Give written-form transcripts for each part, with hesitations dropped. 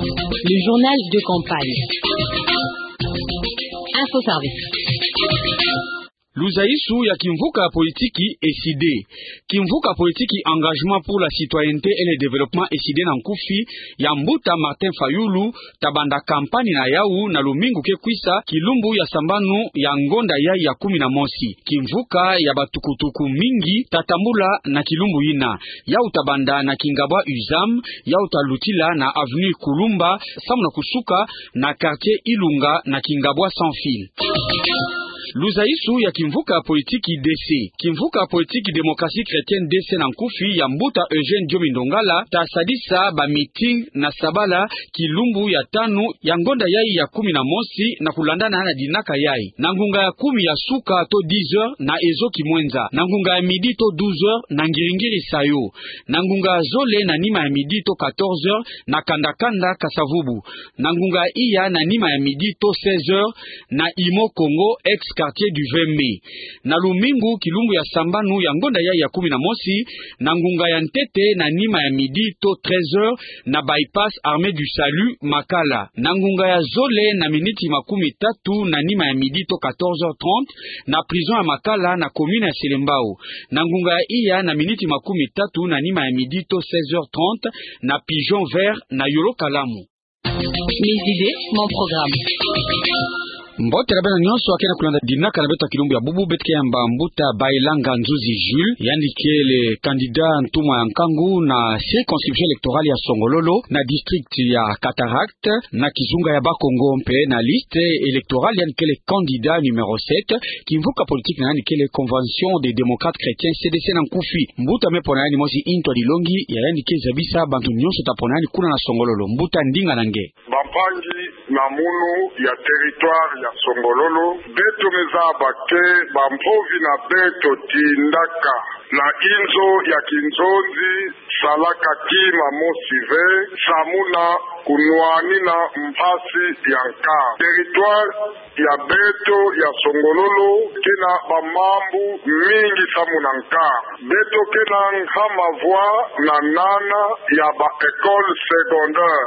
Le journal de campagne. Info Service. Luzaisu ya kimvuka politiki ECD. Kimvuka politiki engagement pour la citoyenneté et le développement ECD na nkufi ya Mbuta Martin Fayulu tabanda kampani na yau na lumingu ke kwisa kilumbu ya sambanu ya ngonda ya 11. Kimvuka ya batukutuku mingi tatambula na kilumbu ina. Yau tabanda na Kingabwa Uzam, yau talutila na avenue Kulumba, samna kusuka na quartier Ilunga na Kingabwa sans fil. Luzaisu ya kimvuka politiki DC. Kimvuka politiki demokrasi chrétienne DC na nkufi ya Mbuta Eugène Diomindongala tasadisa ba meeting na sabala kilumbu ya 5 ya ngonda ya 11 na kulandana na dinaka yai. Na ngunga ya 10 ya suka to 10h na ezo kimwenza. Na ngunga ya midi to 12h na ngiringiri sayo. Na ngunga ya zole na nima ya midi to 14h na kandakanda kasavubu. Na ngunga ya iya na nima ya midi to 16h na Imo Congo ex quartier du 20 mai. Na lumingu kilumbu ya sambanu ya ngonda ya 11 na ngunga ya ntete na nima ya midi to 13h na bypass armée du salut Makala. Na ngunga ya zole na miniti 30 na nima ya midi to 14h30 na prison ya Makala na commune ya Selembao. Na ngunga ya iya na miniti 30 na nima ya midi to 16h30 na pigeon vert na Yolo Kalamu. Mes idées, mon programme. Mbote rabena nyonso akena kulanda dinaka na beta kilumbu ya bubu betke ya Mbuta Bailanga Nzuzi Jules yani kele kandida ntumwa ya Nkangu na circonscription électorale ya Songololo na district ya Cataract na Kizunga ya Bakongo mpe na liste électorale yani kele candidat numéro 7 kimvuka politique na yani kele convention des démocrates chrétiens CDC na nkufi. Mbuta mepona yani mosi into dilongi ya yani kezabisa bantu nyonso tapona yani kuna na Songololo. Mbuta ndinga nange bampangi na munu ya territoire ya Songololo beto mezaba ke bampovi na beto tindaka na inzo ya Kinzonzi salaka kima mosive samuna kunwani na mpasi ya nka territoire ya beto ya Songololo kena bamambu mingi samuna nka beto kena nkama voa na nana ya ba école secondaire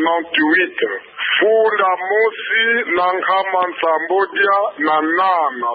98 Funda mosi na nkama Nsambodia na nana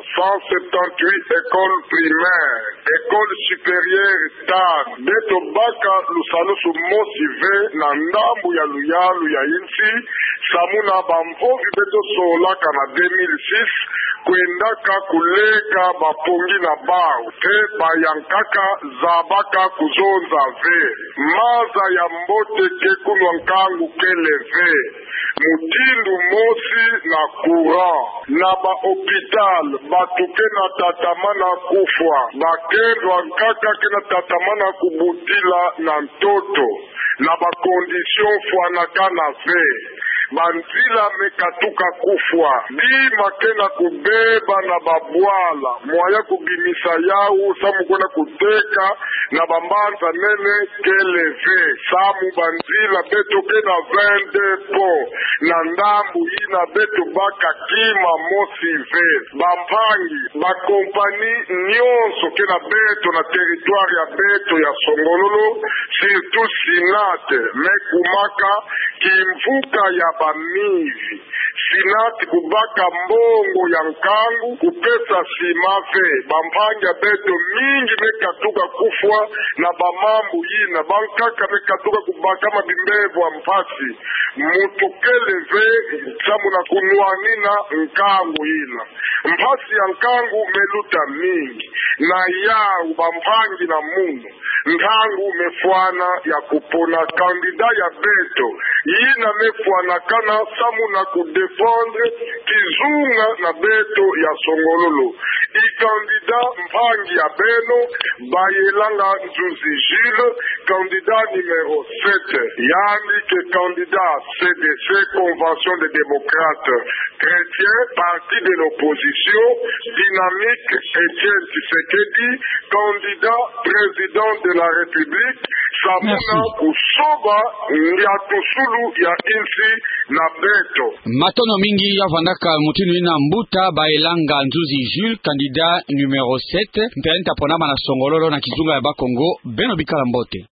178 école primaire école supérieure tan beto baka lusalusu mosi ve na ndambu ya luyalu ya insi samuna bampovi beto solaka na 2006 kwendaka kulega bapongi na bao te bayankaka zabaka kuzonza ve maza ya mbote kekunwa nkangu keleve mutindu mosi na courant na ba hôpital batuke na tatamana kufwa bakendwa nkaka kena tatamana kubutila na ntoto na ba condition fwanaka na ve banzila mekatuka kufwa bima kena kubeba na babwala mwaya kubimisa yau samu kwena kuteka na bambanza nene keleve samu banzila beto kena 22 po na ndambu ina beto baka kima mosive bampangi bakompani nyonso kena beto na territoire ya beto ya Songololo surtout Sinate mekumaka kimvuka ya bamivi Sinati kubaka mbongo ya nkangu kupesa simave bambanja beto mingi mekatuka kufwa na bamambu yina bankaka mekatuka kubaka mabimbevu ampasi mutukeleve samu na kunwanina nkangu yina mpasi ya nkangu meluta mingi na yau bampangi na munu nkangu mefwana ya kupona kandida ya beto yina mefwana kana samu na kudefendre Kizunga na beto ya Songololo ikandida mpangi ya beno Bayelanga Nzuzi Jules candidat numéro 7 yani ke candidat CDC Convention des démocrates chrétiens parti de l'opposition dynamique Etienne Tshisekedi candidat président de la République samuna kusoba ya tusulu ya insi na beto matono mingi ya vandaka mutinu ina Mbuta Bailanga Nzuzi Jules candidat numéro 7 mpenta ponama na Songololo na Kizunga ya Bakongo beno bikala mbote.